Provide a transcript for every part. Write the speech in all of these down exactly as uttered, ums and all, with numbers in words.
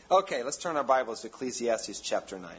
Okay, let's turn our Bibles to Ecclesiastes chapter nine.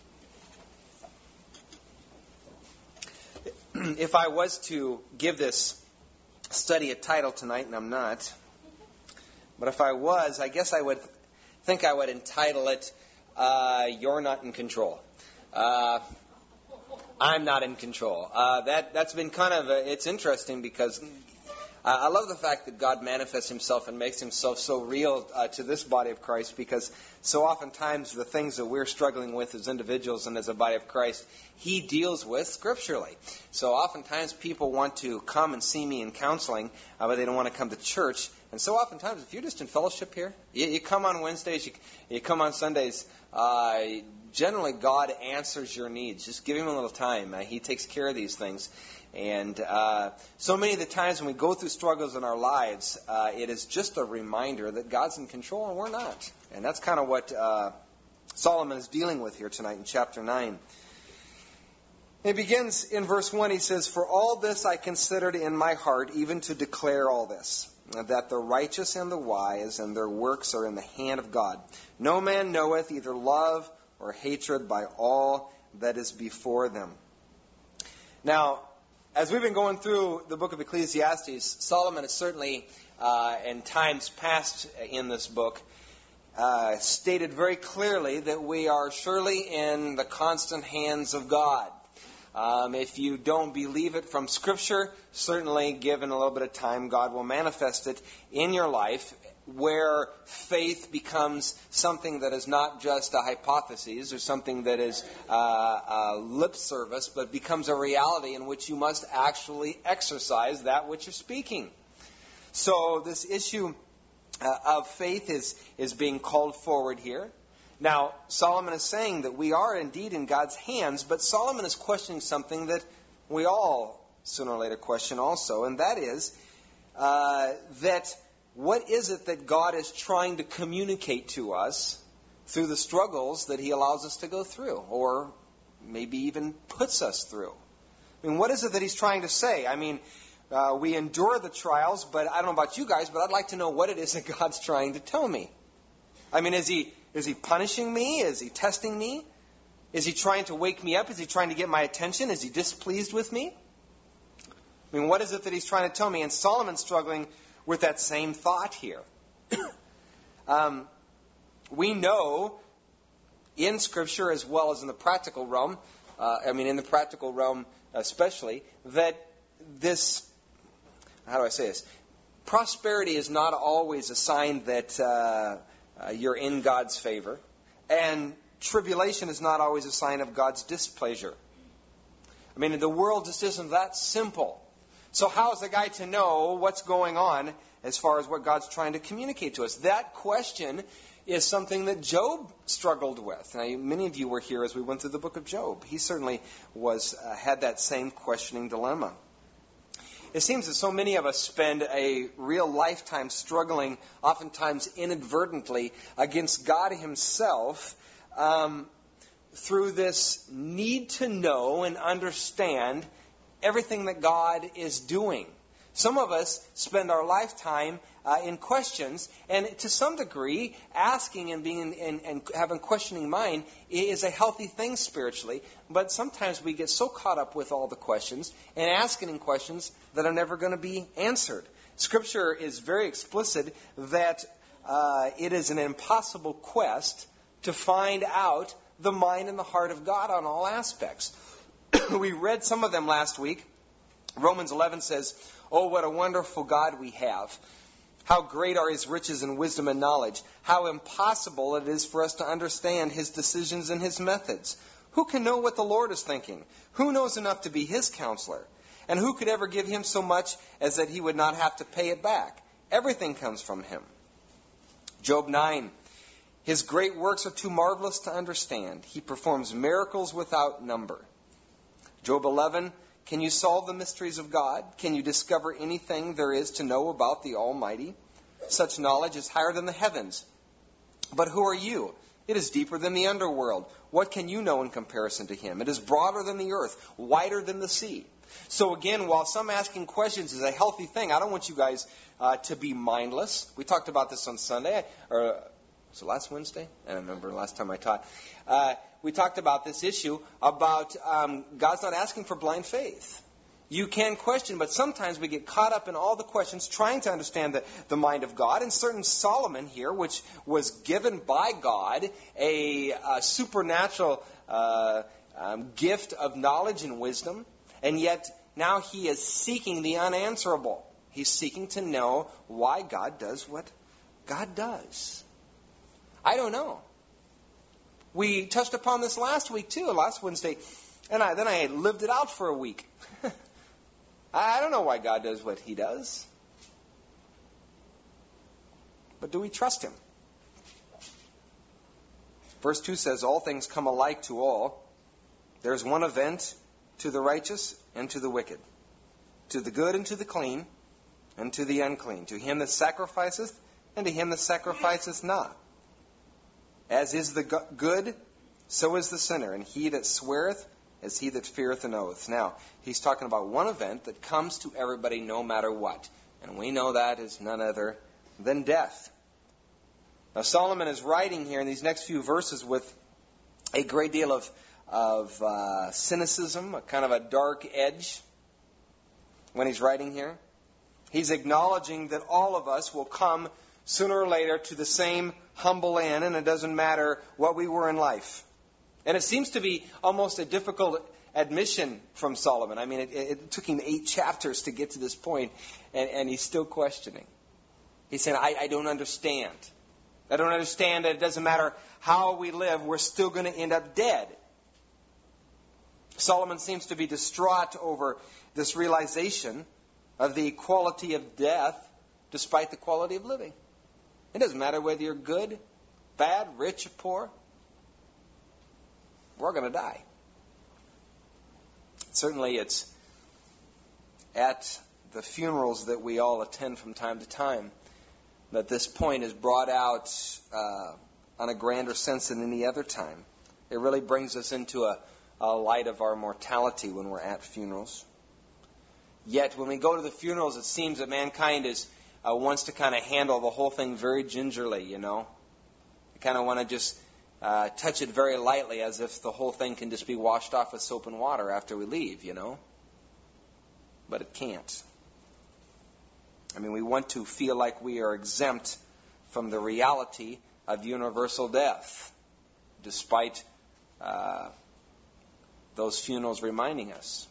If I was to give this study a title tonight, and I'm not, but if I was, I guess I would think I would entitle it, uh, You're Not in Control. Uh, I'm not in control. Uh, that, that's been kind of, a, it's interesting because uh, I love the fact that God manifests himself and makes himself so real uh, to this body of Christ, because so oftentimes the things that we're struggling with as individuals and as a body of Christ, he deals with scripturally. So oftentimes people want to come and see me in counseling, uh, but they don't want to come to church. And so oftentimes, if you're just in fellowship here, you, you come on Wednesdays, you, you come on Sundays, uh, generally God answers your needs. Just give him a little time. Uh, he takes care of these things. And uh, so many of the times when we go through struggles in our lives, uh, it is just a reminder that God's in control and we're not. And that's kind of what uh, Solomon is dealing with here tonight in chapter nine. It begins in verse one. He says, "For all this I considered in my heart, even to declare all this, that the righteous and the wise and their works are in the hand of God. No man knoweth either love or hatred by all that is before them." Now, as we've been going through the book of Ecclesiastes, Solomon has certainly, uh, in times past in this book, uh, stated very clearly that we are surely in the constant hands of God. Um, if you don't believe it from Scripture, certainly given a little bit of time, God will manifest it in your life, where faith becomes something that is not just a hypothesis or something that is uh, uh, lip service, but becomes a reality in which you must actually exercise that which you're speaking. So this issue uh, of faith is, is being called forward here. Now, Solomon is saying that we are indeed in God's hands, but Solomon is questioning something that we all sooner or later question also, and that is uh, that what is it that God is trying to communicate to us through the struggles that he allows us to go through, or maybe even puts us through? I mean, what is it that he's trying to say? I mean, uh, we endure the trials, but I don't know about you guys, but I'd like to know what it is that God's trying to tell me. I mean, is he is he punishing me? Is he testing me? Is he trying to wake me up? Is he trying to get my attention? Is he displeased with me? I mean, what is it that he's trying to tell me? And Solomon's struggling with that same thought here. um, we know in Scripture as well as in the practical realm, uh, I mean in the practical realm especially, that this, how do I say this? Prosperity is not always a sign that uh, uh, you're in God's favor, and tribulation is not always a sign of God's displeasure. I mean, the world just isn't that simple. So how is the guy to know what's going on as far as what God's trying to communicate to us? That question is something that Job struggled with. Now, many of you were here as we went through the book of Job. He certainly was uh, had that same questioning dilemma. It seems that so many of us spend a real lifetime struggling, oftentimes inadvertently, against God himself um, through this need to know and understand everything that God is doing. Some of us spend our lifetime uh, in questions, and to some degree, asking and being and, and having questioning mind is a healthy thing spiritually. But sometimes we get so caught up with all the questions and asking questions that are never going to be answered. Scripture is very explicit that uh, it is an impossible quest to find out the mind and the heart of God on all aspects. We read some of them last week. Romans eleven says, "Oh, what a wonderful God we have. How great are his riches and wisdom and knowledge. How impossible it is for us to understand his decisions and his methods. Who can know what the Lord is thinking? Who knows enough to be his counselor? And who could ever give him so much as that he would not have to pay it back? Everything comes from him." Job nine, "His great works are too marvelous to understand. He performs miracles without number." Job eleven, "Can you solve the mysteries of God? Can you discover anything there is to know about the Almighty? Such knowledge is higher than the heavens. But who are you? It is deeper than the underworld. What can you know in comparison to him? It is broader than the earth, wider than the sea." So again, while some asking questions is a healthy thing, I don't want you guys uh, to be mindless. We talked about this on Sunday, or So last Wednesday, I don't remember last time I taught, uh, we talked about this issue about um, God's not asking for blind faith. You can question, but sometimes we get caught up in all the questions trying to understand the, the mind of God. And certain Solomon here, which was given by God a, a supernatural uh, um, gift of knowledge and wisdom, and yet now he is seeking the unanswerable. He's seeking to know why God does what God does. I don't know. We touched upon this last week too, last Wednesday, and I, then I lived it out for a week. I don't know why God does what he does. But do we trust him? Verse two says, all things come alike to all. There's one event to the righteous and to the wicked, to the good and to the clean, and to the unclean, to him that sacrificeth and to him that sacrificeth not. As is the good, so is the sinner, and he that sweareth as he that feareth an oath. Now, he's talking about one event that comes to everybody no matter what. And we know that is none other than death. Now, Solomon is writing here in these next few verses with a great deal of, of uh, cynicism, a kind of a dark edge when he's writing here. He's acknowledging that all of us will come sooner or later to the same humble end, and it doesn't matter what we were in life. And it seems to be almost a difficult admission from Solomon. I mean, it, it took him eight chapters to get to this point, and, and he's still questioning. He's saying, I, I don't understand. I don't understand that it doesn't matter how we live, we're still going to end up dead. Solomon seems to be distraught over this realization of the quality of death despite the quality of living. It doesn't matter whether you're good, bad, rich, or poor. We're going to die. Certainly it's at the funerals that we all attend from time to time that this point is brought out uh, on a grander sense than any other time. It really brings us into a, a light of our mortality when we're at funerals. Yet when we go to the funerals, it seems that mankind is uh, wants to kind of handle the whole thing very gingerly, you know. They kind of want to just Uh, touch it very lightly, as if the whole thing can just be washed off with soap and water after we leave, you know. But it can't. I mean, we want to feel like we are exempt from the reality of universal death, despite uh, those funerals reminding us.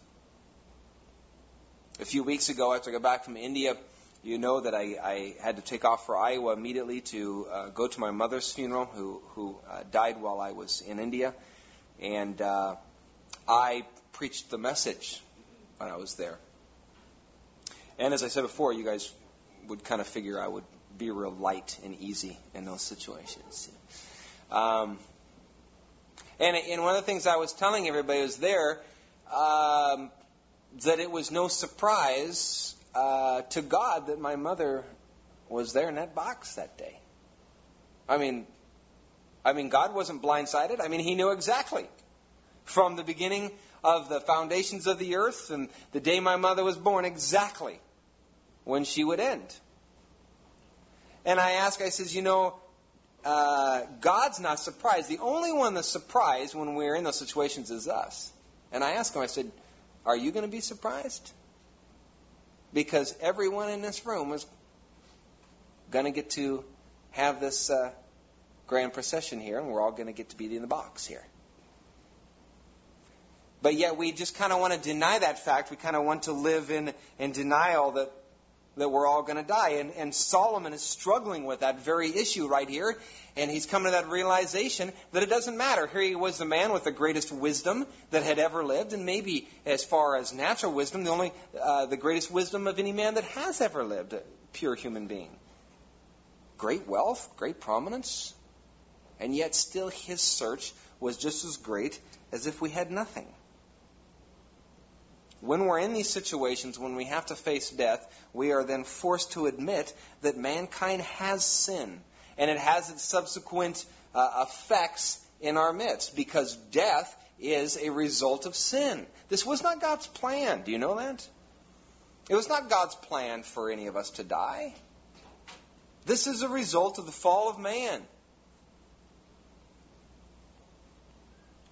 A few weeks ago, after I got back from India, you know that I, I had to take off for Iowa immediately to uh, go to my mother's funeral, who, who uh, died while I was in India. And uh, I preached the message when I was there. And as I said before, you guys would kind of figure I would be real light and easy in those situations. Um, and, and one of the things I was telling everybody was there, um, that it was no surprise Uh, to God that my mother was there in that box that day. I mean, I mean, God wasn't blindsided. I mean, he knew exactly from the beginning of the foundations of the earth and the day my mother was born exactly when she would end. And I asked, I says, you know, uh, God's not surprised. The only one that's surprised when we're in those situations is us. And I asked him, I said, are you going to be surprised? Because everyone in this room is going to get to have this uh, grand procession here, and we're all going to get to be in the box here. But yet we just kind of want to deny that fact. We kind of want to live in, in denial that, that we're all going to die. And, and Solomon is struggling with that very issue right here. And he's coming to that realization that it doesn't matter. Here he was the man with the greatest wisdom that had ever lived. And maybe as far as natural wisdom, the only uh, the greatest wisdom of any man that has ever lived, a pure human being. Great wealth, great prominence. And yet still his search was just as great as if we had nothing. When we're in these situations, when we have to face death, we are then forced to admit that mankind has sin. And it has its subsequent uh, effects in our midst, because death is a result of sin. This was not God's plan. Do you know that? It was not God's plan for any of us to die. This is a result of the fall of man.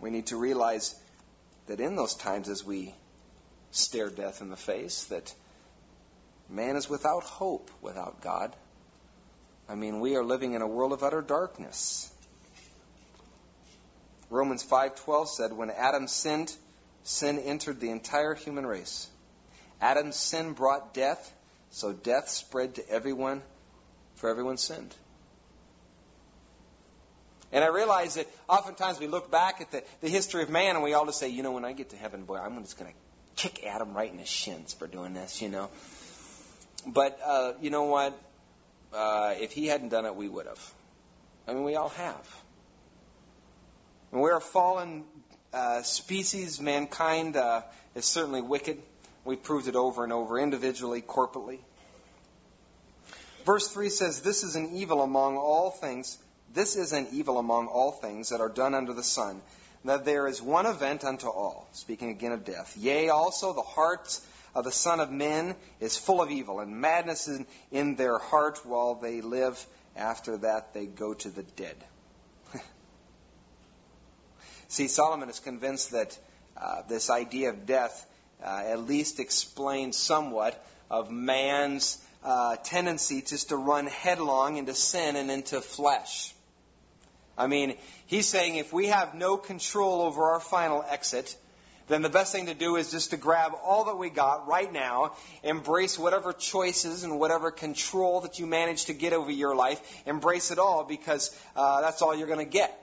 We need to realize that in those times as we stare death in the face, that man is without hope without God. I mean, we are living in a world of utter darkness. Romans five twelve said, when Adam sinned, sin entered the entire human race. Adam's sin brought death, so death spread to everyone, for everyone sinned. And I realize that oftentimes we look back at the, the history of man and we all just say, you know, when I get to heaven, boy, I'm just going to kick Adam right in his shins for doing this, you know. But uh, you know what? Uh, if he hadn't done it, we would have. I mean, we all have. And we're a fallen uh, species. Mankind uh, is certainly wicked. We've proved it over and over, individually, corporately. Verse three says, This is an evil among all things. This is an evil among all things that are done under the sun, that there is one event unto all. Speaking again of death. Yea, also the hearts of the Son of Men is full of evil, and madness in, in their heart while they live. After that they go to the dead. See, Solomon is convinced that uh, this idea of death uh, at least explains somewhat of man's uh, tendency just to run headlong into sin and into flesh. I mean, he's saying if we have no control over our final exit, then the best thing to do is just to grab all that we got right now, embrace whatever choices and whatever control that you manage to get over your life, embrace it all, because uh, that's all you're going to get.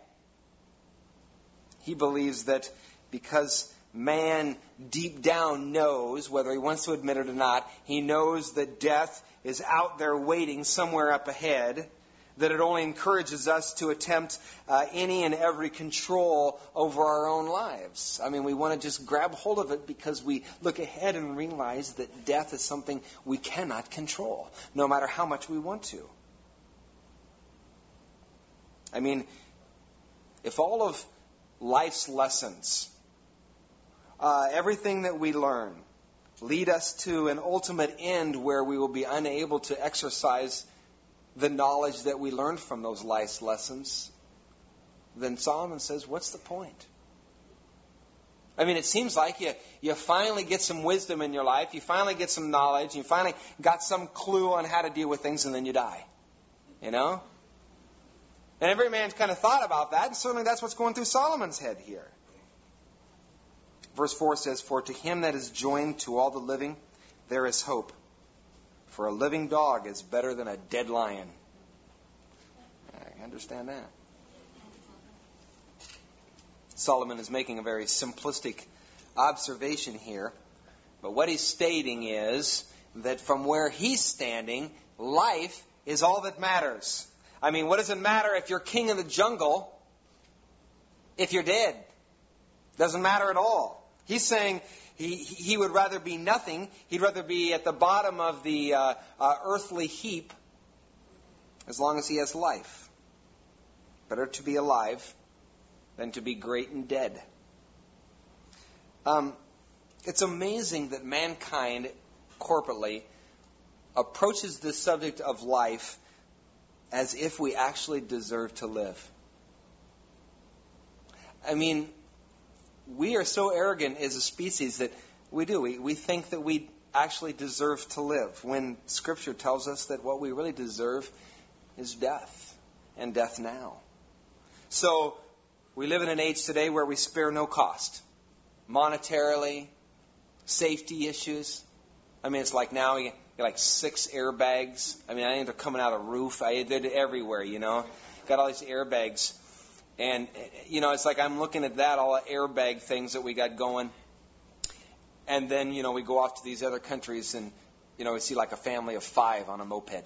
He believes that because man deep down knows, whether he wants to admit it or not, he knows that death is out there waiting somewhere up ahead, that it only encourages us to attempt uh, any and every control over our own lives. I mean, we want to just grab hold of it because we look ahead and realize that death is something we cannot control, no matter how much we want to. I mean, if all of life's lessons, uh, everything that we learn, lead us to an ultimate end where we will be unable to exercise the knowledge that we learned from those life's lessons, then Solomon says, what's the point? I mean, it seems like you, you finally get some wisdom in your life, you finally get some knowledge, you finally got some clue on how to deal with things, and then you die. You know? And every man's kind of thought about that, and certainly that's what's going through Solomon's head here. Verse four says, For to him that is joined to all the living, there is hope. For a living dog is better than a dead lion. I understand that. Solomon is making a very simplistic observation here. But what he's stating is that from where he's standing, life is all that matters. I mean, what does it matter if you're king of the jungle if you're dead? Doesn't matter at all. He's saying he, he would rather be nothing. He'd rather be at the bottom of the uh, uh, earthly heap as long as he has life. Better to be alive than to be great and dead. Um, it's amazing that mankind corporately approaches this subject of life as if we actually deserve to live. I mean, we are so arrogant as a species that we do. We, we think that we actually deserve to live, when Scripture tells us that what we really deserve is death, and death now. So, we live in an age today where we spare no cost. Monetarily, safety issues. I mean, it's like now you get like six airbags. I mean, I think they're coming out of the roof. I did it everywhere, you know. Got all these airbags. And, you know, it's like I'm looking at that, all the airbag things that we got going. And then, you know, we go off to these other countries and, you know, we see like a family of five on a moped.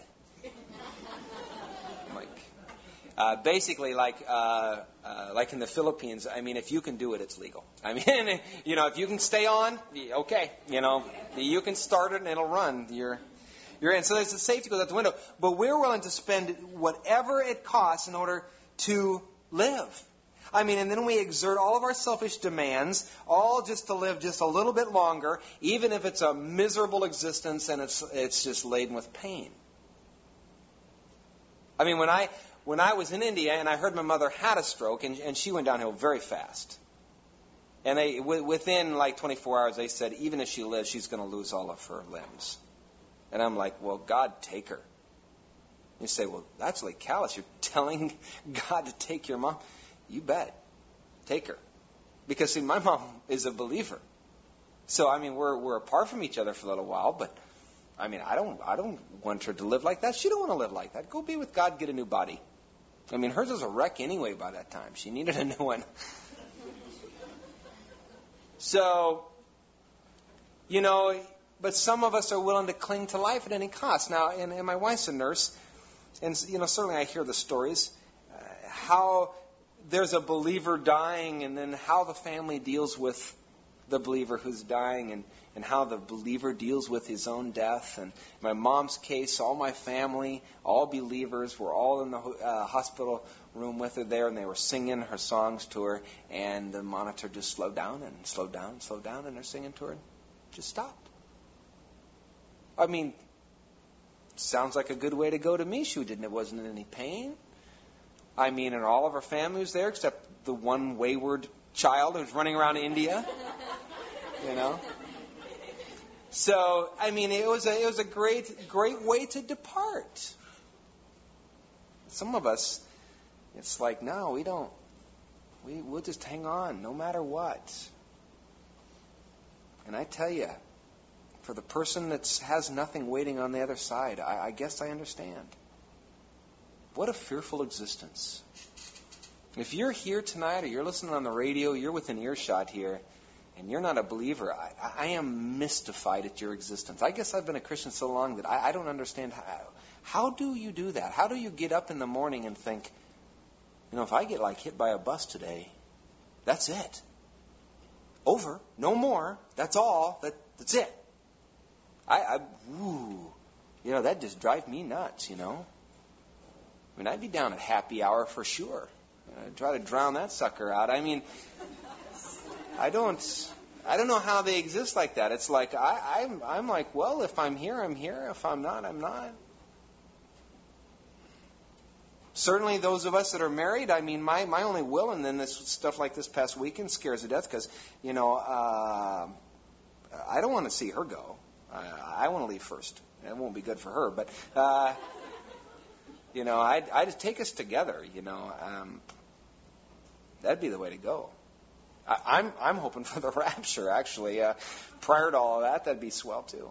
Like, uh, basically, like uh, uh, like in the Philippines, I mean, if you can do it, it's legal. I mean, you know, if you can stay on, okay, you know, you can start it and it'll run. You're, you're in. So there's the safety goes out the window. But we're willing to spend whatever it costs in order to live. I mean, and then we exert all of our selfish demands, all just to live just a little bit longer, even if it's a miserable existence and it's it's just laden with pain. I mean, when I when I was in India and I heard my mother had a stroke, and, and she went downhill very fast. And they, w- within like twenty-four hours, they said, even if she lives, she's going to lose all of her limbs. And I'm like, well, God, take her. You say, well, that's really callous. You're telling God to take your mom? You bet. Take her. Because, see, my mom is a believer. So, I mean, we're we're apart from each other for a little while, but, I mean, I don't I don't want her to live like that. She don't want to live like that. Go be with God, get a new body. I mean, hers was a wreck anyway by that time. She needed a new one. So, you know, but some of us are willing to cling to life at any cost. Now, and, and my wife's a nurse, and, you know, certainly I hear the stories, uh, how there's a believer dying, and then how the family deals with the believer who's dying, and, and how the believer deals with his own death. And in my mom's case, all my family, all believers, were all in the uh, hospital room with her there, and they were singing her songs to her, and the monitor just slowed down and slowed down and slowed down, and they're singing to her, and just stopped. I mean, sounds like a good way to go to me. She didn't, it wasn't in any pain. I mean, and all of her family was there except the one wayward child who was running around India, you know. So, I mean, it was a it was a great great way to depart. Some of us, it's like, no, we don't. We we'll just hang on no matter what. And I tell you, for the person that has nothing waiting on the other side, I, I guess I understand. What a fearful existence. If you're here tonight or you're listening on the radio, you're within earshot here, and you're not a believer, I, I am mystified at your existence. I guess I've been a Christian so long that I, I don't understand how, how do you do that? How do you get up in the morning and think, you know, if I get like hit by a bus today, that's it. Over. No more. That's all. That, that's it. I, I, ooh, you know, that just drives me nuts, you know. I mean, I'd be down at happy hour for sure. I'd try to drown that sucker out. I mean, I don't, I don't know how they exist like that. It's like I, I'm, I'm like, well, if I'm here, I'm here. If I'm not, I'm not. Certainly, those of us that are married, I mean, my, my only will, and then this stuff like this past weekend scares to death because, you know, uh, I don't want to see her go. I, I want to leave first. It won't be good for her, but. Uh, You know, I'd, I'd take us together, you know. Um, that'd be the way to go. I, I'm I'm hoping for the rapture, actually. Uh, prior to all of that, that'd be swell, too.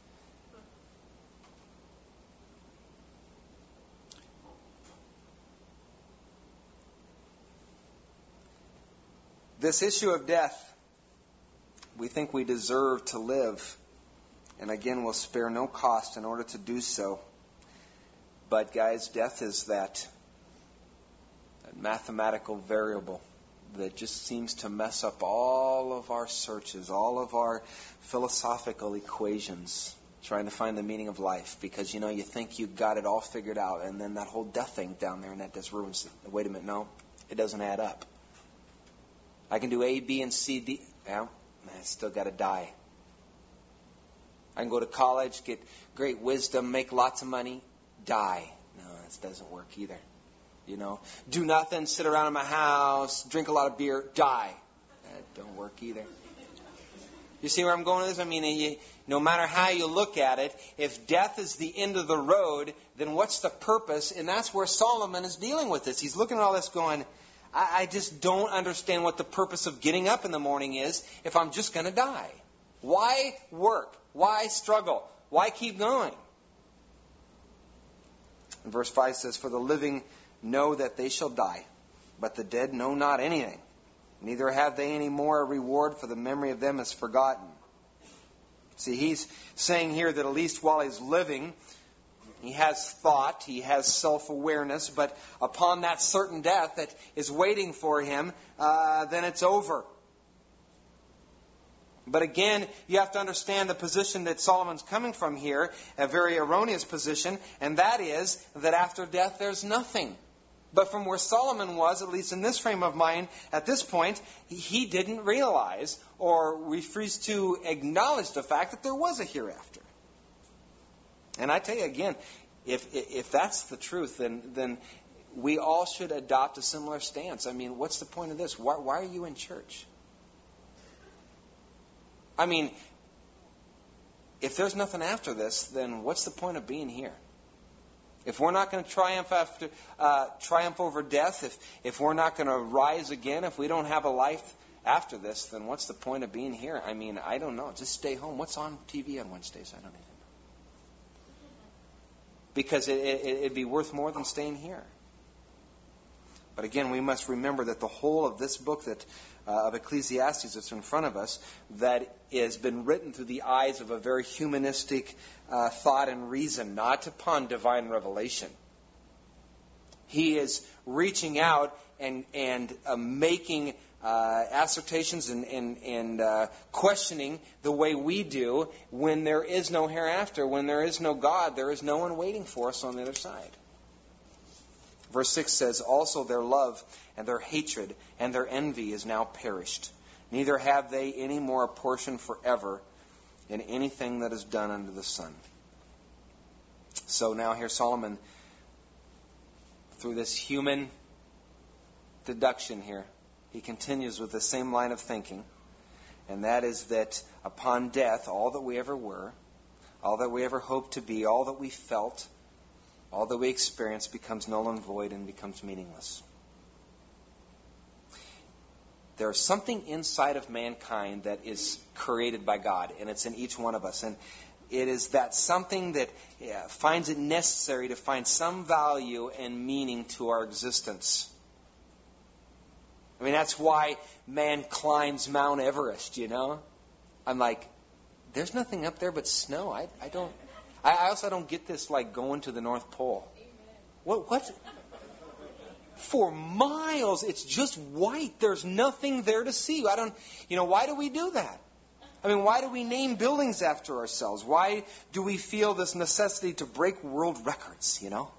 This issue of death, we think we deserve to live. And again, we'll spare no cost in order to do so. But guys, death is that, that mathematical variable that just seems to mess up all of our searches, all of our philosophical equations, trying to find the meaning of life. Because, you know, you think you got it all figured out, and then that whole death thing down there, and that just ruins it. Wait a minute, no, it doesn't add up. I can do A, B, and C, D. Well, I still got to die. I can go to college, get great wisdom, make lots of money, die. No, this doesn't work either. You know, do nothing, sit around in my house, drink a lot of beer, die. That don't work either. You see where I'm going with this? I mean, you, no matter how you look at it, if death is the end of the road, then what's the purpose? And that's where Solomon is dealing with this. He's looking at all this going, I, I just don't understand what the purpose of getting up in the morning is if I'm just going to die. Why work? Why struggle? Why keep going? And verse five says, for the living know that they shall die, but the dead know not anything. Neither have they any more a reward, for the memory of them is forgotten. See, he's saying here that at least while he's living, he has thought, he has self-awareness, but upon that certain death that is waiting for him, uh, then it's over. But again, you have to understand the position that Solomon's coming from here, a very erroneous position, and that is that after death there's nothing. But from where Solomon was, at least in this frame of mind, at this point, he didn't realize or refused to acknowledge the fact that there was a hereafter. And I tell you again, if if that's the truth, then then we all should adopt a similar stance. I mean, what's the point of this? Why, why are you in church? I mean, if there's nothing after this, then what's the point of being here? If we're not going to triumph after uh, triumph over death, if if we're not going to rise again, if we don't have a life after this, then what's the point of being here? I mean, I don't know. Just stay home. What's on T V on Wednesdays? I don't even know. Because it, it, it'd be worth more than staying here. But again, we must remember that the whole of this book that uh, of Ecclesiastes that's in front of us, that has been written through the eyes of a very humanistic uh, thought and reason, not upon divine revelation. He is reaching out and and uh, making uh, assertions and and, and uh, questioning the way we do when there is no hereafter, when there is no God, there is no one waiting for us on the other side. Verse six says, also their love and their hatred and their envy is now perished. Neither have they any more a portion forever in anything that is done under the sun. So now here Solomon, through this human deduction here, he continues with the same line of thinking. And that is that upon death, all that we ever were, all that we ever hoped to be, all that we felt, all that we experience becomes null and void and becomes meaningless. There is something inside of mankind that is created by God, and it's in each one of us. And it is that something that yeah, finds it necessary to find some value and meaning to our existence. I mean, that's why man climbs Mount Everest, you know? I'm like, there's nothing up there but snow. I, I don't... I also don't get this like going to the North Pole. What? What? For miles, it's just white. There's nothing there to see. I don't, you know, why do we do that? I mean, why do we name buildings after ourselves? Why do we feel this necessity to break world records, you know?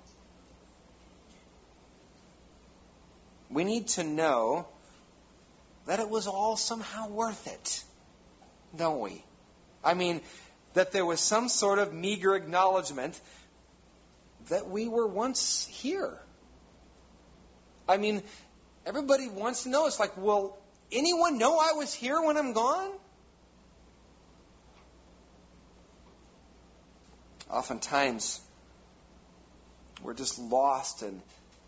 We need to know that it was all somehow worth it, don't we? I mean, that there was some sort of meager acknowledgement that we were once here. I mean, everybody wants to know. It's like, will anyone know I was here when I'm gone? Oftentimes, we're just lost and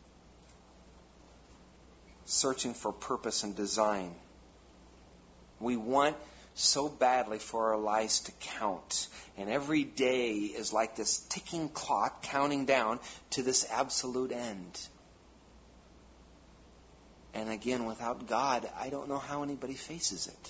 searching for purpose and design. We want so badly for our lives to count. And every day is like this ticking clock counting down to this absolute end. And again, without God, I don't know how anybody faces it.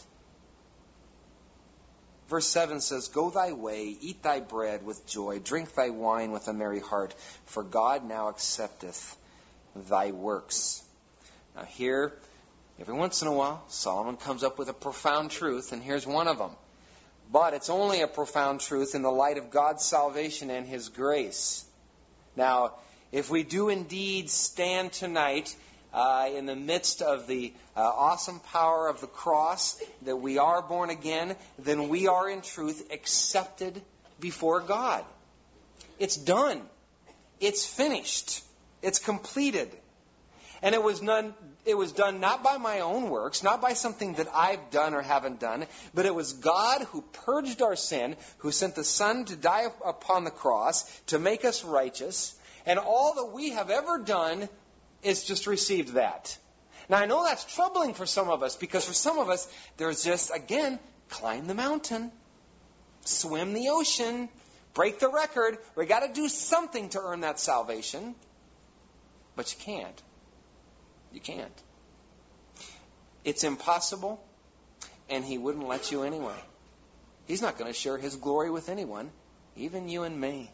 Verse seven says, go thy way, eat thy bread with joy, drink thy wine with a merry heart, for God now accepteth thy works. Now here, every once in a while, Solomon comes up with a profound truth, and here's one of them. But it's only a profound truth in the light of God's salvation and His grace. Now, if we do indeed stand tonight uh, in the midst of the uh, awesome power of the cross, that we are born again, then we are in truth accepted before God. It's done. It's finished. It's completed. And it was none, it was done not by my own works, not by something that I've done or haven't done, but it was God who purged our sin, who sent the Son to die upon the cross to make us righteous. And all that we have ever done is just received that. Now, I know that's troubling for some of us, because for some of us, there's just, again, climb the mountain, swim the ocean, break the record. We got to do something to earn that salvation. But you can't. You can't. It's impossible, and He wouldn't let you anyway. He's not going to share His glory with anyone, even you and me.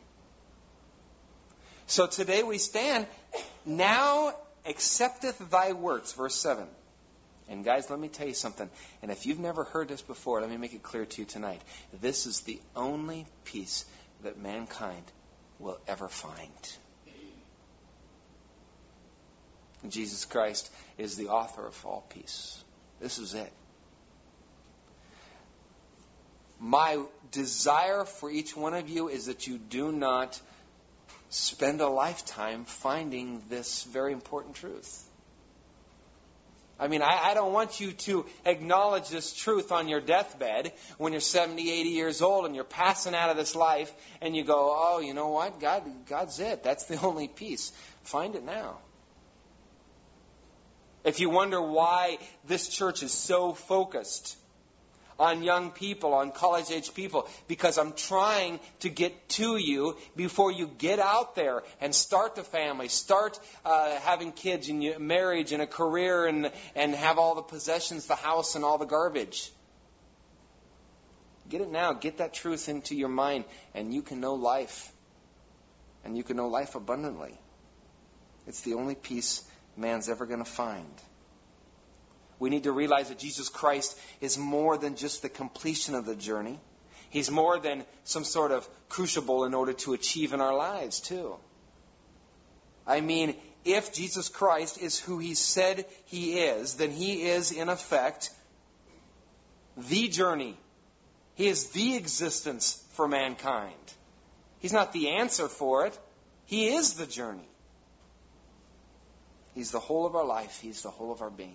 So today we stand, now accepteth thy works, verse seven. And guys, let me tell you something. And if you've never heard this before, let me make it clear to you tonight. This is the only peace that mankind will ever find. Jesus Christ is the author of all peace. This is it. My desire for each one of you is that you do not spend a lifetime finding this very important truth. I mean, I, I don't want you to acknowledge this truth on your deathbed when you're seventy, eighty years old and you're passing out of this life and you go, oh, you know what? God, God's it. That's the only peace. Find it now. If you wonder why this church is so focused on young people, on college-age people, because I'm trying to get to you before you get out there and start the family, start uh, having kids and marriage and a career and, and have all the possessions, the house and all the garbage. Get it now. Get that truth into your mind and you can know life. And you can know life abundantly. It's the only peace man's ever going to find. We need to realize that Jesus Christ is more than just the completion of the journey. He's more than some sort of crucible in order to achieve in our lives, too. I mean, if Jesus Christ is who He said He is, then He is, in effect, the journey. He is the existence for mankind. He's not the answer for it. He is the journey. He's the whole of our life. He's the whole of our being.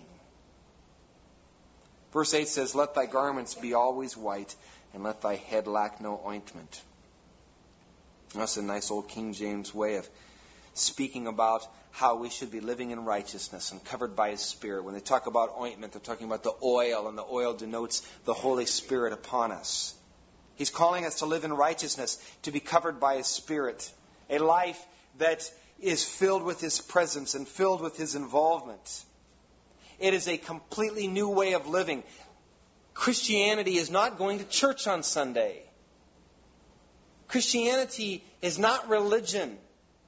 Verse eight says, let thy garments be always white, and let thy head lack no ointment. That's a nice old King James way of speaking about how we should be living in righteousness and covered by His Spirit. When they talk about ointment, they're talking about the oil, and the oil denotes the Holy Spirit upon us. He's calling us to live in righteousness, to be covered by His Spirit. A life that is filled with His presence and filled with His involvement. It is a completely new way of living. Christianity is not going to church on Sunday. Christianity is not religion.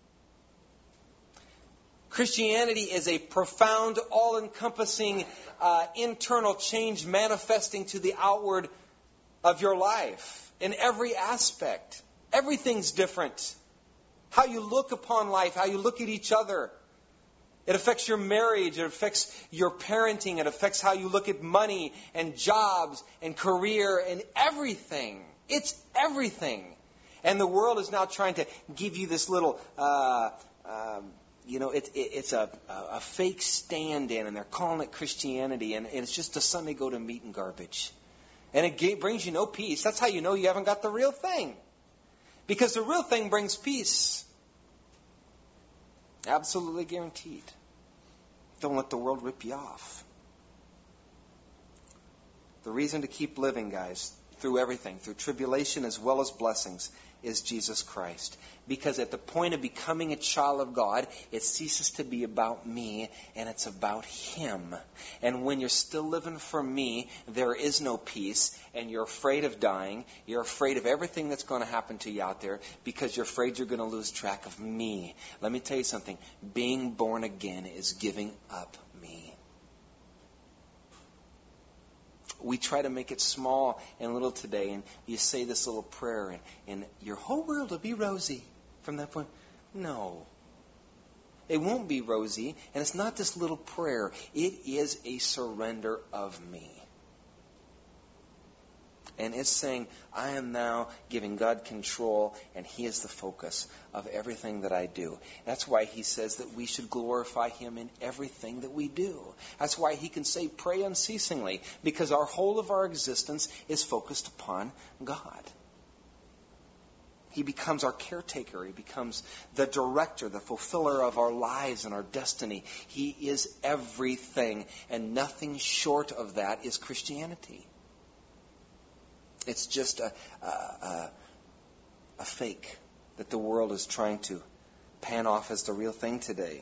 Christianity is a profound, all-encompassing uh, internal change manifesting to the outward of your life in every aspect. Everything's different. How you look upon life, how you look at each other. It affects your marriage, it affects your parenting, it affects how you look at money and jobs and career and everything. It's everything. And the world is now trying to give you this little, uh, uh, you know, it, it, it's a, a fake stand-in, and they're calling it Christianity, and, and it's just a Sunday go-to-meeting garbage. And it brings you no peace. That's how you know you haven't got the real thing. Because the real thing brings peace. Absolutely guaranteed. Don't let the world rip you off. The reason to keep living, guys, through everything, through tribulation as well as blessings, is Jesus Christ. Because at the point of becoming a child of God, it ceases to be about me and it's about Him. And when you're still living for me, there is no peace, and you're afraid of dying. You're afraid of everything that's going to happen to you out there because you're afraid you're going to lose track of me. Let me tell you something. Being born again is giving up me. We try to make it small and little today, and you say this little prayer, and, and your whole world will be rosy from that point. No. It won't be rosy, and it's not this little prayer. It is a surrender of me. And it's saying, I am now giving God control, and He is the focus of everything that I do. That's why He says that we should glorify Him in everything that we do. That's why He can say, pray unceasingly, because our whole of our existence is focused upon God. He becomes our caretaker. He becomes the director, the fulfiller of our lives and our destiny. He is everything, and nothing short of that is Christianity. It's just a, a, a, a fake that the world is trying to pan off as the real thing today.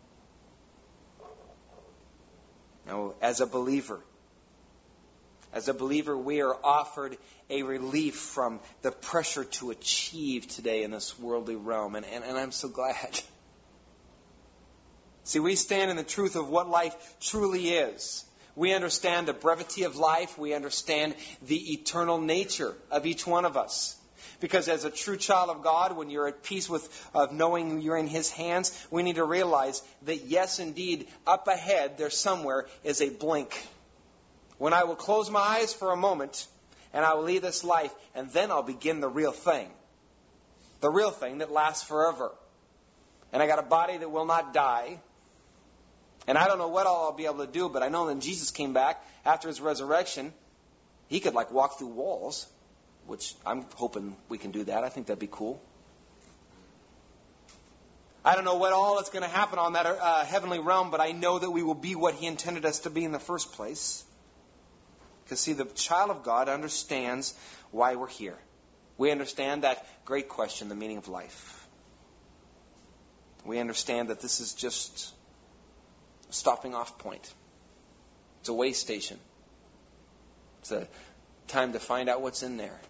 Now, as a believer, as a believer, we are offered a relief from the pressure to achieve today in this worldly realm, and, and, and I'm so glad. See, we stand in the truth of what life truly is. We understand the brevity of life. We understand the eternal nature of each one of us. Because as a true child of God, when you're at peace with of knowing you're in His hands, we need to realize that yes, indeed, up ahead there somewhere is a blink. When I will close my eyes for a moment and I will leave this life, and then I'll begin the real thing. The real thing that lasts forever. And I got a body that will not die. And I don't know what all I'll be able to do, but I know when Jesus came back after his resurrection, he could like walk through walls, which I'm hoping we can do that. I think that'd be cool. I don't know what all is going to happen on that uh, heavenly realm, but I know that we will be what he intended us to be in the first place. Because, see, the child of God understands why we're here. We understand that great question, the meaning of life. We understand that this is just a stopping off point. It's a way station. It's a time to find out what's in there.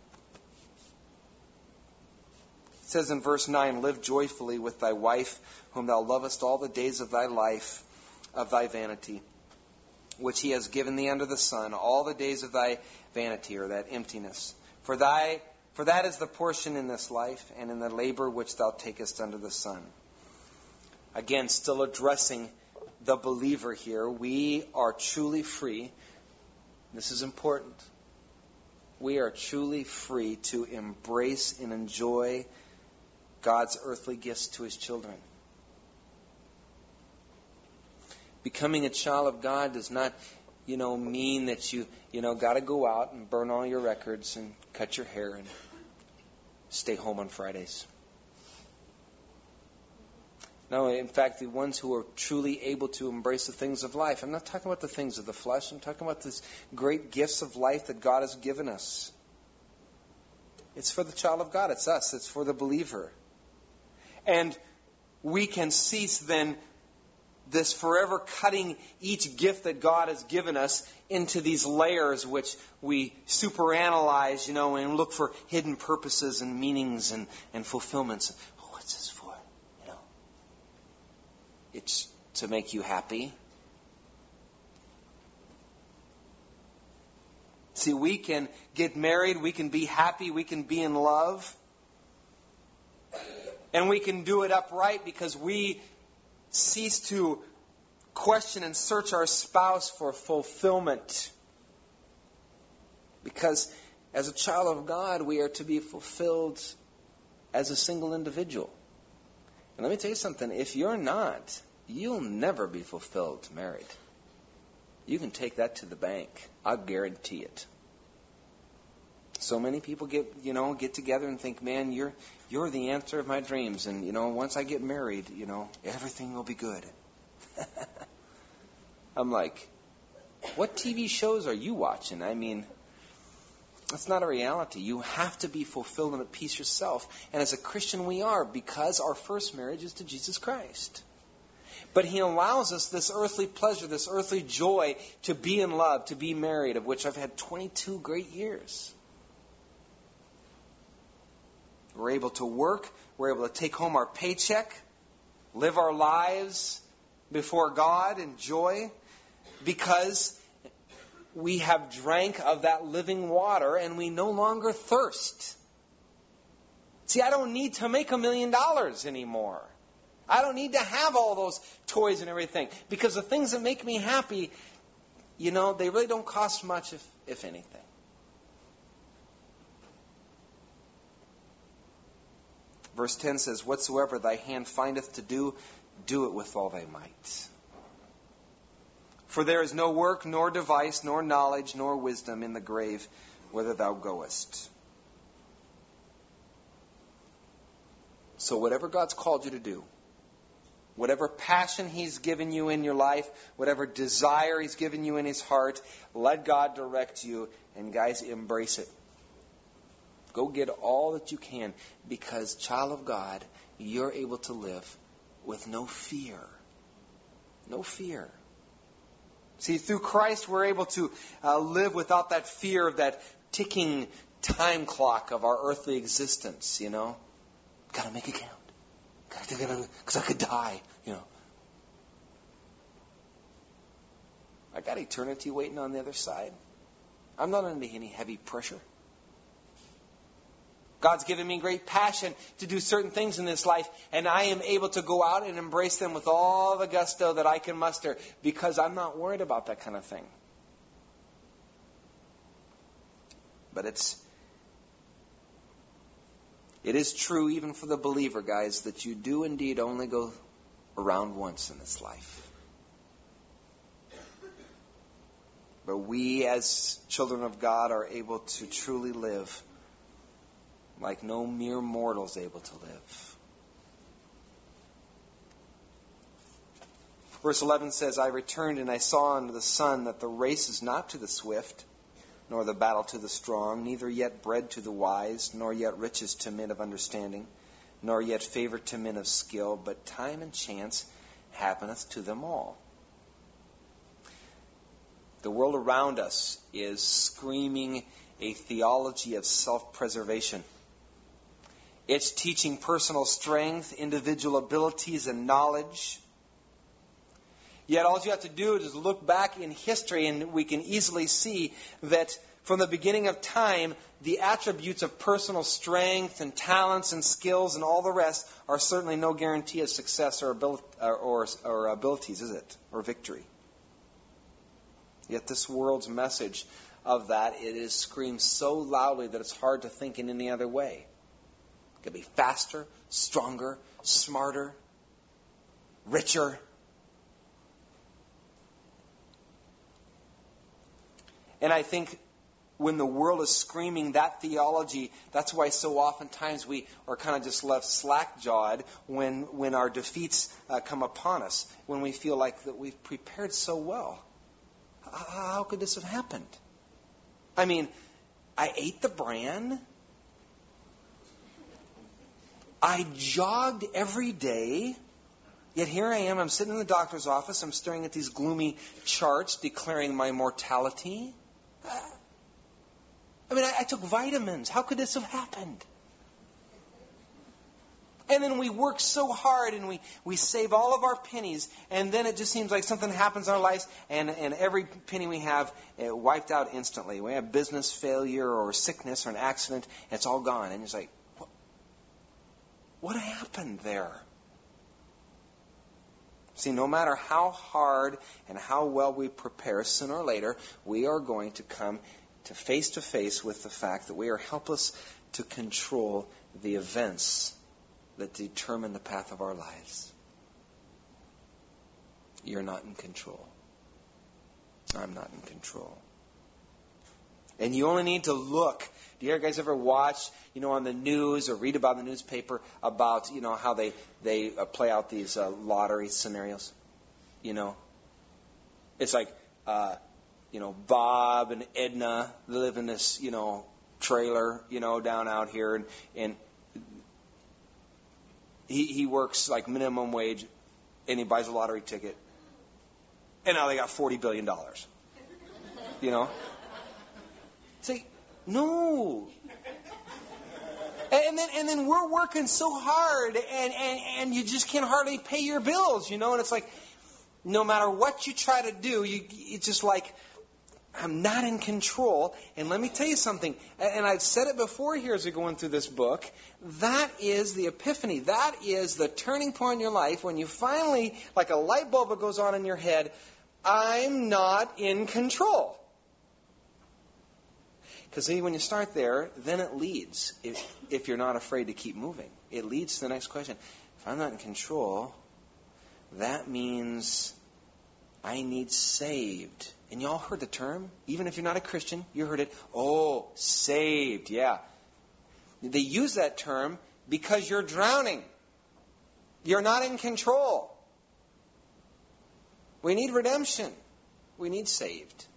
It says in verse nine, live joyfully with thy wife, whom thou lovest all the days of thy life, of thy vanity, which he has given thee under the sun, all the days of thy vanity, or that emptiness. For thy, for that is the portion in this life, and in the labor which thou takest under the sun. Again, still addressing the believer here. We are truly free. This is important. We are truly free to embrace and enjoy God's earthly gifts to his children. Becoming a child of God does not, you know, mean that you, you know, got to go out and burn all your records and cut your hair and stay home on Fridays. No, in fact, the ones who are truly able to embrace the things of life, I'm not talking about the things of the flesh, I'm talking about these great gifts of life that God has given us. It's for the child of God, it's us, it's for the believer. And we can cease then this forever cutting each gift that God has given us into these layers which we superanalyze, you know, and look for hidden purposes and meanings and, and fulfillments. Oh, what's this for? You know, it's to make you happy. See, we can get married, we can be happy, we can be in love. And we can do it upright because we cease to question and search our spouse for fulfillment. Because as a child of God, we are to be fulfilled as a single individual. And let me tell you something, if you're not, you'll never be fulfilled married. You can take that to the bank. I'll guarantee it. So many people get, you know, get together and think, man, you're you're the answer of my dreams. And, you know, once I get married, you know, everything will be good. I'm like, what T V shows are you watching? I mean, that's not a reality. You have to be fulfilled and at peace yourself. And as a Christian we are, because our first marriage is to Jesus Christ. But he allows us this earthly pleasure, this earthly joy to be in love, to be married, of which I've had twenty-two great years. We're able to work. We're able to take home our paycheck, live our lives before God in joy, because we have drank of that living water and we no longer thirst. See, I don't need to make a million dollars anymore. I don't need to have all those toys and everything, because the things that make me happy, you know, they really don't cost much, if, if anything. Verse ten says, whatsoever thy hand findeth to do, do it with all thy might. For there is no work, nor device, nor knowledge, nor wisdom in the grave whither thou goest. So whatever God's called you to do, whatever passion he's given you in your life, whatever desire he's given you in his heart, let God direct you. And guys, embrace it. Go get all that you can, because, child of God, you're able to live with no fear. No fear. See, through Christ we're able to uh, live without that fear of that ticking time clock of our earthly existence, you know. Got to make it count. Because I could die, you know. I got eternity waiting on the other side. I'm not under any heavy pressure. God's given me great passion to do certain things in this life, and I am able to go out and embrace them with all the gusto that I can muster, because I'm not worried about that kind of thing. But it's it is true even for the believer, guys, that you do indeed only go around once in this life. But we as children of God are able to truly live like no mere mortal is able to live. Verse eleven says, I returned and I saw under the sun that the race is not to the swift, nor the battle to the strong, neither yet bread to the wise, nor yet riches to men of understanding, nor yet favor to men of skill, but time and chance happeneth to them all. The world around us is screaming a theology of self-preservation. It's teaching personal strength, individual abilities, and knowledge. Yet all you have to do is look back in history and we can easily see that from the beginning of time, the attributes of personal strength and talents and skills and all the rest are certainly no guarantee of success or, abil- or, or, or abilities, is it? Or victory. Yet this world's message of that, it is screamed so loudly that it's hard to think in any other way. It could be faster, stronger, smarter, richer. And I think when the world is screaming that theology, that's why so oftentimes we are kind of just left slack-jawed when, when our defeats uh, come upon us, when we feel like that we've prepared so well. How could this have happened? I mean, I ate the bran. I jogged every day. Yet here I am, I'm sitting in the doctor's office, I'm staring at these gloomy charts declaring my mortality. I mean, I, I took vitamins. How could this have happened? And then we work so hard and we, we save all of our pennies, and then it just seems like something happens in our lives, and, and every penny we have uh, wiped out instantly. We have business failure or sickness or an accident, and it's all gone. And it's like, what, what happened there? See, no matter how hard and how well we prepare, sooner or later, we are going to come to face to face with the fact that we are helpless to control the events that determine the path of our lives. You're not in control. I'm not in control. And you only need to look. Do you guys ever watch, you know, on the news or read about in the newspaper about, you know, how they, they uh, play out these uh, lottery scenarios? You know? It's like, uh, you know, Bob and Edna live in this, you know, trailer, you know, down out here. And, and he, he works like minimum wage and he buys a lottery ticket. And now they got forty billion dollars. You know? Say, no. And then and then we're working so hard and, and, and you just can hardly pay your bills, you know, and it's like no matter what you try to do, you it's just like I'm not in control. And let me tell you something, and I've said it before here as we're going through this book, that is the epiphany. That is the turning point in your life when you finally, like a light bulb that goes on in your head, I'm not in control. Because when you start there, then it leads, if, if you're not afraid to keep moving, it leads to the next question. If I'm not in control, that means I need saved. And you all heard the term? Even if you're not a Christian, you heard it. Oh, saved, yeah. They use that term because you're drowning. You're not in control. We need redemption. We need saved.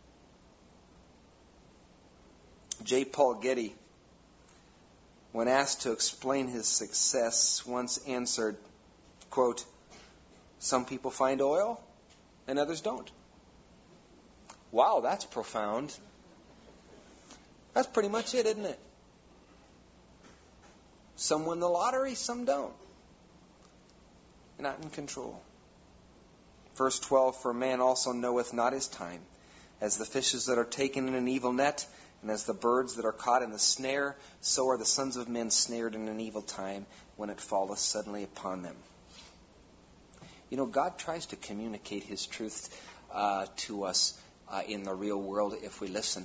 J. Paul Getty, when asked to explain his success, once answered, quote, some people find oil and others don't. Wow, that's profound. That's pretty much it, isn't it? Some win the lottery, some don't. You're not in control. Verse twelve, for man also knoweth not his time, as the fishes that are taken in an evil net, and as the birds that are caught in the snare, so are the sons of men snared in an evil time when it falleth suddenly upon them. You know, God tries to communicate His truth uh, to us uh, in the real world if we listen.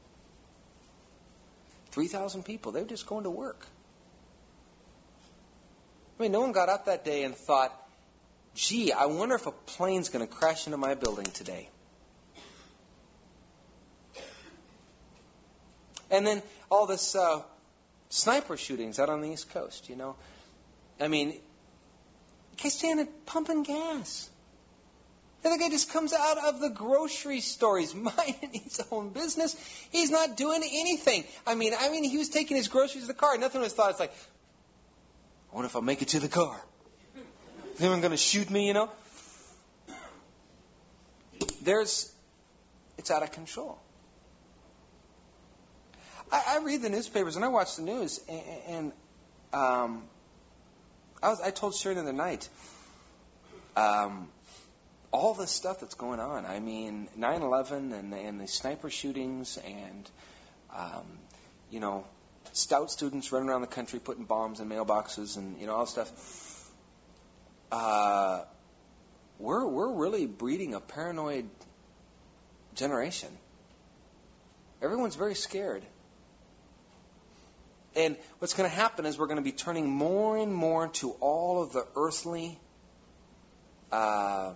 three thousand people, they were just going to work. I mean, no one got up that day and thought, gee, I wonder if a plane's going to crash into my building today. And then all this uh, sniper shootings out on the East Coast, you know. I mean, guy's standing pumping gas. The other guy just comes out of the grocery store. He's minding his own business. He's not doing anything. I mean, I mean, he was taking his groceries to the car. Nothing was thought. It's like, I wonder if I'll make it to the car. Is anyone going to shoot me, you know? There's, it's out of control. I, I read the newspapers and I watch the news, and, and um, I was I told Sherry the other night, um, all the stuff that's going on. I mean, nine eleven and, and the sniper shootings and, um, you know, stout students running around the country putting bombs in mailboxes and, you know, all this stuff. Uh, we're we're really breeding a paranoid generation. Everyone's very scared. And what's going to happen is we're going to be turning more and more to all of the earthly uh,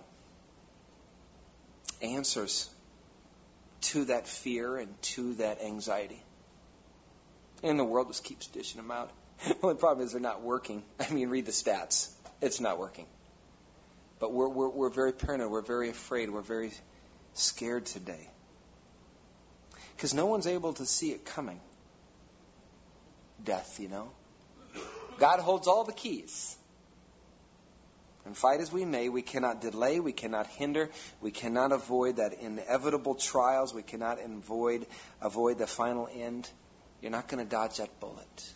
answers to that fear and to that anxiety. And the world just keeps dishing them out. The only problem is they're not working. I mean, read the stats. It's not working. But we're we're, we're very paranoid. We're very afraid. We're very scared today. Because no one's able to see it coming. Death, you know. God holds all the keys. And fight as we may, we cannot delay, we cannot hinder, we cannot avoid that inevitable trials, we cannot avoid, avoid the final end. You're not going to dodge that bullet.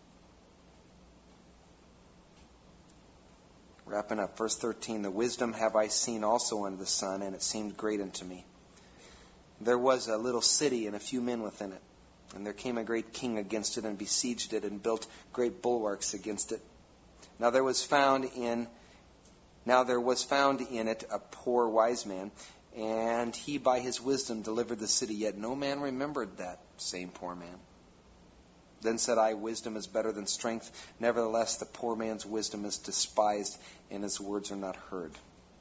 Wrapping up, verse thirteen, the wisdom have I seen also under the sun, and it seemed great unto me. There was a little city and a few men within it. And there came a great king against it and besieged it and built great bulwarks against it. Now there was found in now there was found in it a poor wise man, and he by his wisdom delivered the city, yet no man remembered that same poor man. Then said I, wisdom is better than strength. Nevertheless, the poor man's wisdom is despised, and his words are not heard.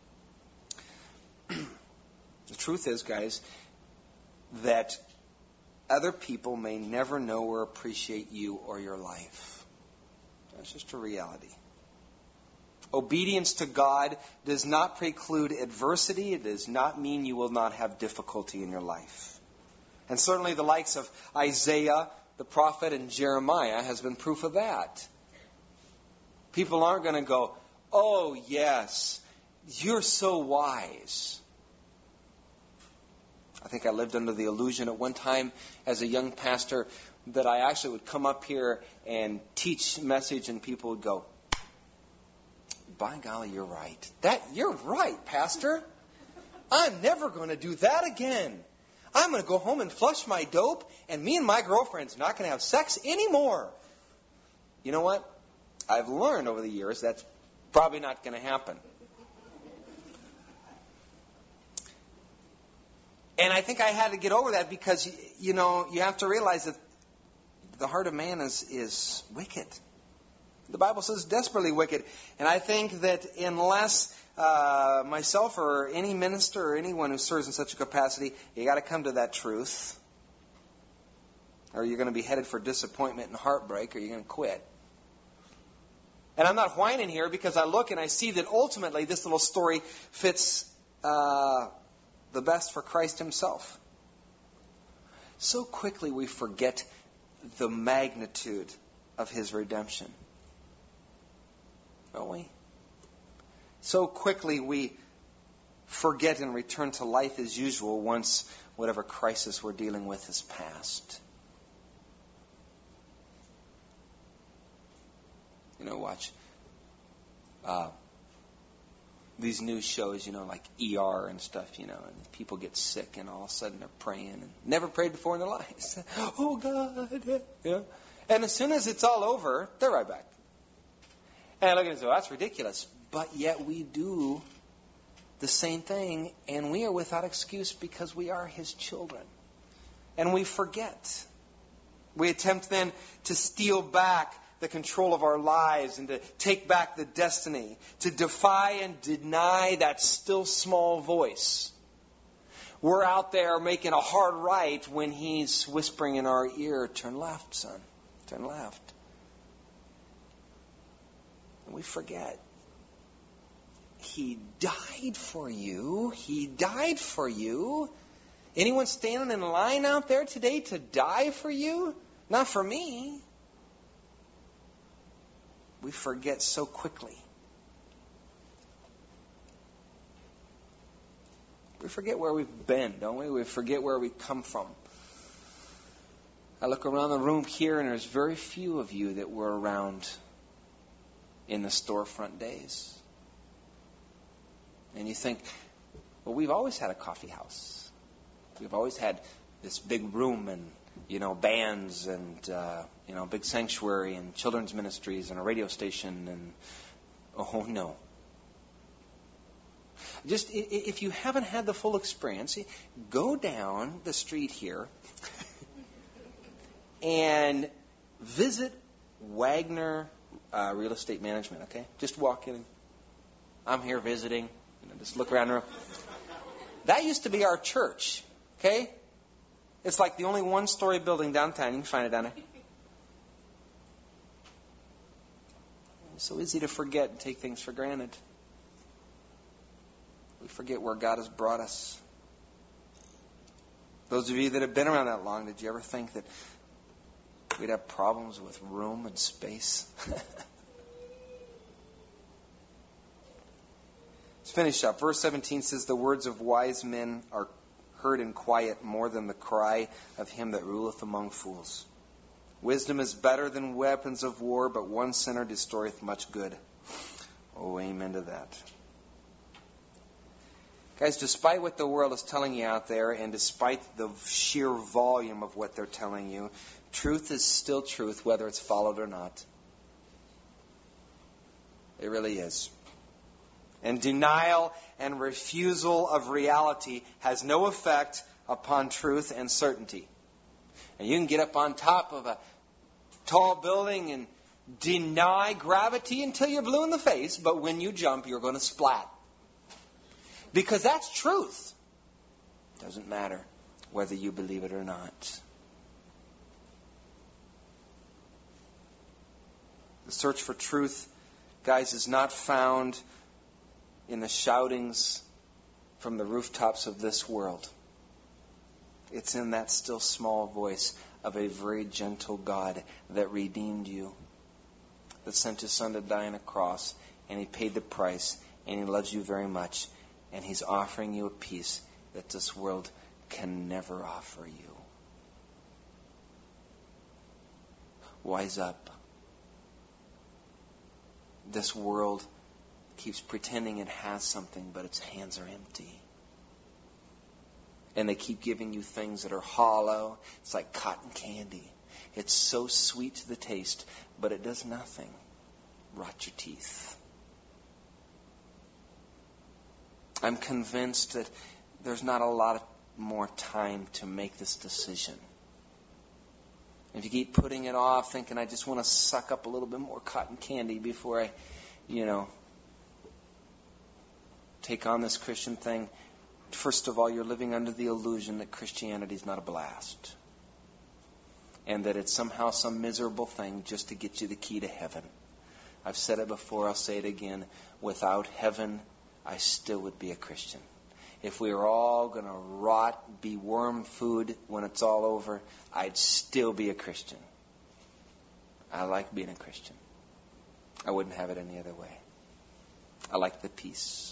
The truth is, guys, that other people may never know or appreciate you or your life. That's just a reality. Obedience to God does not preclude adversity. It does not mean you will not have difficulty in your life. And certainly the likes of Isaiah, the prophet, and Jeremiah has been proof of that. People aren't going to go, oh yes, you're so wise. I think I lived under the illusion at one time as a young pastor that I actually would come up here and teach a message and people would go, by golly, you're right. That you're right, Pastor. I'm never going to do that again. I'm going to go home and flush my dope, and me and my girlfriend's not going to have sex anymore. You know what? I've learned over the years that's probably not going to happen. And I think I had to get over that because, you know, you have to realize that the heart of man is, is wicked. The Bible says desperately wicked. And I think that unless uh, myself or any minister or anyone who serves in such a capacity, you got to come to that truth. Or you're going to be headed for disappointment and heartbreak, or you're going to quit. And I'm not whining here because I look and I see that ultimately this little story fits Uh, the best for Christ himself. So quickly we forget the magnitude of his redemption. Don't we? So quickly we forget and return to life as usual once whatever crisis we're dealing with is past. You know, watch uh, these news shows, you know, like E R and stuff, you know, and people get sick and all of a sudden they're praying and never prayed before in their lives. Oh, God. Yeah. And as soon as it's all over, they're right back. And I look at it and say, well, that's ridiculous. But yet we do the same thing, and we are without excuse because we are his children. And we forget. We attempt then to steal back the control of our lives and to take back the destiny, to defy and deny that still small voice. we're out there making a hard right when He's whispering in our ear, turn left, son, turn left. And we forget. He died for you. He died for you. Anyone standing in line out there today to die for you? Not for me. We forget so quickly. We forget where we've been, don't we? We forget where we come from. I look around the room here, and there's very few of you that were around in the storefront days. And you think, well, we've always had a coffee house. We've always had this big room and, you know, bands and, uh, you know, big sanctuary and children's ministries and a radio station and, oh, no. Just, if you haven't had the full experience, go down the street here and visit Wagner uh, Real Estate Management, okay? Just walk in. I'm here visiting. You know, just look around the room. That used to be our church, okay? It's like the only one-story building downtown. You can find it down there. It's so easy to forget and take things for granted. We forget where God has brought us. Those of you that have been around that long, did you ever think that we'd have problems with room and space? Let's finish up. Verse seventeen says, the words of wise men are heard in quiet more than the cry of him that ruleth among fools. Wisdom is better than weapons of war, but one sinner destroyeth much good. Oh, amen to that. Guys, despite what the world is telling you out there, and despite the sheer volume of what they're telling you, truth is still truth, whether it's followed or not. It really is. And denial and refusal of reality has no effect upon truth and certainty. And you can get up on top of a tall building and deny gravity until you're blue in the face, but when you jump, you're going to splat. Because that's truth. It doesn't matter whether you believe it or not. The search for truth, guys, is not found in the shoutings from the rooftops of this world. It's in that still small voice of a very gentle God that redeemed you, that sent His Son to die on a cross, and He paid the price, and He loves you very much. And He's offering you a peace that this world can never offer you. Wise up. This world keeps pretending it has something, but its hands are empty. And they keep giving you things that are hollow. It's like cotton candy. It's so sweet to the taste, but it does nothing. Rot your teeth. I'm convinced that there's not a lot of more time to make this decision. If you keep putting it off, thinking, I just want to suck up a little bit more cotton candy before I, you know, take on this Christian thing, first of all, you're living under the illusion that Christianity is not a blast. And that it's somehow some miserable thing just to get you the key to heaven. I've said it before, I'll say it again. Without heaven, I still would be a Christian. If we were all going to rot, be worm food when it's all over, I'd still be a Christian. I like being a Christian. I wouldn't have it any other way. I like the peace.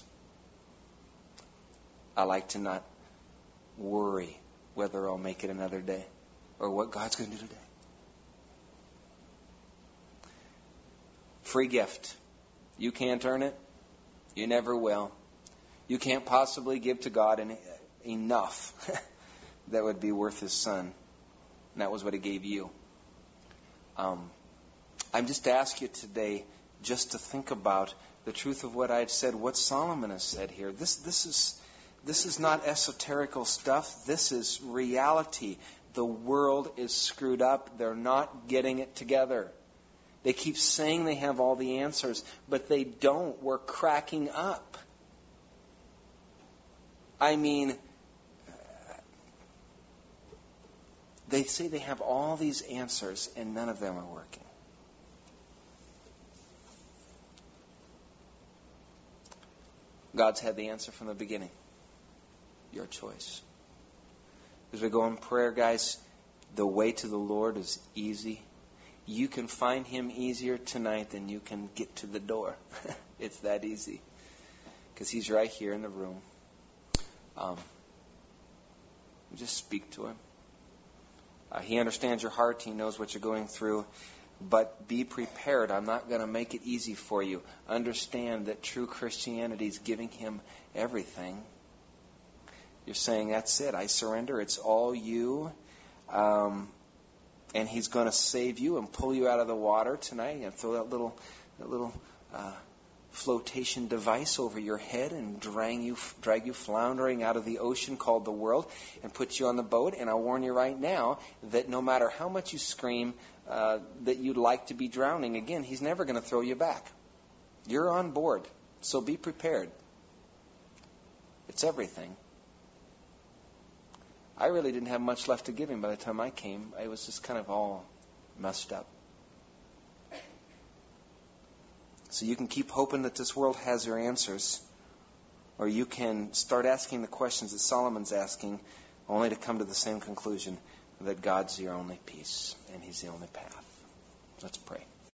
I like to not worry whether I'll make it another day or what God's going to do today. Free gift. You can't earn it. You never will. You can't possibly give to God en- enough that would be worth His Son. And that was what He gave you. Um, I'm just asking you today just to think about the truth of what I've said, what Solomon has said here. This, this is, this is not esoterical stuff. This is reality. The world is screwed up. They're not getting it together. They keep saying they have all the answers, but they don't. We're cracking up. I mean, They say they have all these answers and none of them are working. God's had the answer from the beginning. Your choice. As we go in prayer, guys, the way to the Lord is easy. You can find Him easier tonight than you can get to the door. It's that easy. Because He's right here in the room. Um, just speak to Him. Uh, he understands your heart. He knows what you're going through. But be prepared. I'm not going to make it easy for you. Understand that true Christianity is giving Him everything. You're saying, that's it. I surrender. It's all you. Um, and He's going to save you and pull you out of the water tonight. And throw that little, that little uh, flotation device over your head and drag you, drag you floundering out of the ocean called the world and put you on the boat. And I'll warn you right now that no matter how much you scream uh, that you'd like to be drowning again, He's never going to throw you back. You're on board. So be prepared. It's everything. I really didn't have much left to give Him by the time I came. I was just kind of all messed up. So you can keep hoping that this world has your answers, or you can start asking the questions that Solomon's asking, only to come to the same conclusion, that God's your only peace and He's the only path. Let's pray.